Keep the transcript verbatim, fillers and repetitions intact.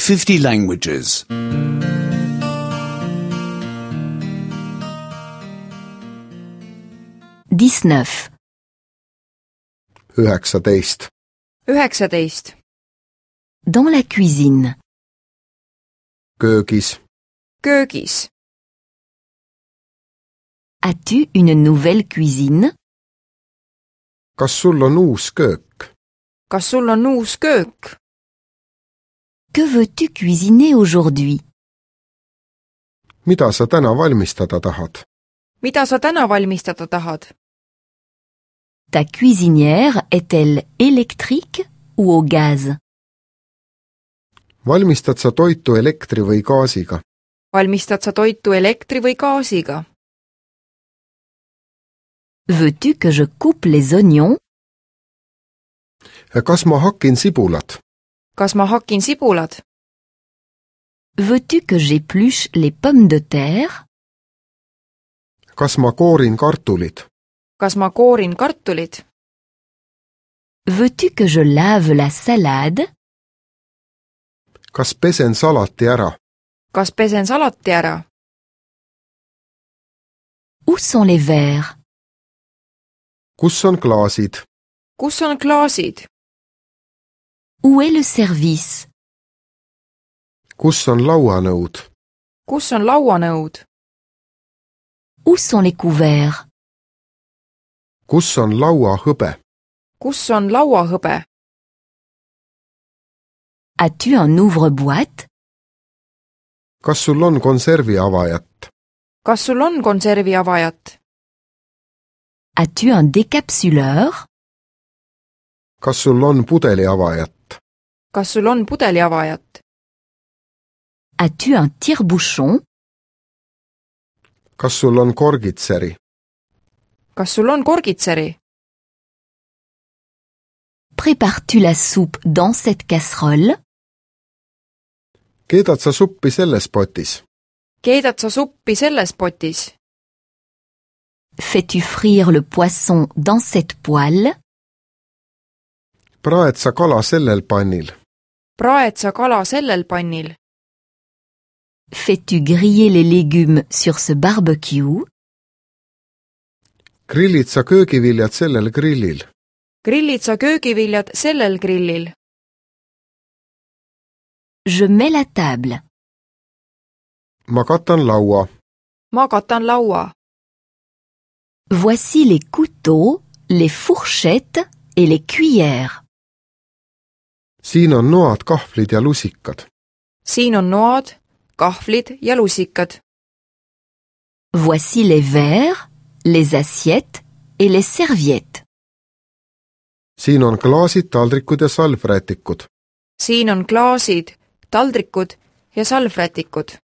fifty languages. dix-neuf. üheksateist. üheksateist. Dans la cuisine. köögis. Köögis. As-tu une nouvelle cuisine? kas sul on uus köök? Kas sul on uus köök? Que veux-tu cuisiner aujourd'hui? mida sa täna valmistada tahad? Mida sa täna valmistada tahad? Ta cuisinière est-elle électrique ou au gaz? valmistad sa toitu elektri või gaasiga? Valmistad sa toitu elektri või gaasiga? Veux-tu que je coupe les oignons? kas ma hakin sibulat? Kas ma hakin sibulad? Veux-tu que j'épluche les pommes de terre? kas ma koorin kartulid? Kas ma koorin kartulid? Veux-tu que je lave la salade? kas pesen salati ära? Kas pesen salati ära? Où sont les verres? kus on klaasid? Kus on klaasid? Où est le service? kus on lauanõud? Kus on lauanõud? Où sont les couverts? kus on lauahõbe? Kus on lauahõbe? As-tu un ouvre-boîte? kas sul on konserviavajat? Kas sul on konserviavajat? As-tu un décapsuleur? kas sul on pudeliavajat? Kas sul on pudeliavajat? As-tu un tire-bouchon? kas sul on korgitseri? Kas sul on korgitseri? Prépares-tu la soupe dans cette casserole? keedad sa suppi selles potis? Keedad sa suppi selles potis? Fais-tu frire le poisson dans cette poêle? praed sa kala sellel pannil? Praed sa kala sellel pannil? Fais-tu griller les légumes sur ce barbecue? grillid sa köögiviljad sellel grillil? Grillid sa köögiviljad sellel grillil? Je mets la table. ma katan laua. Ma katan laua. Voici les couteaux, les fourchettes et les cuillères. siin on noad, kahvlid ja lusikad. Siin on noad, kahvlid ja lusikad. Voici les verres, les assiettes et les serviettes. siin on klaasid, taldrikud ja salvrätikud. Siin on klaasid, taldrikud ja salvrätikud.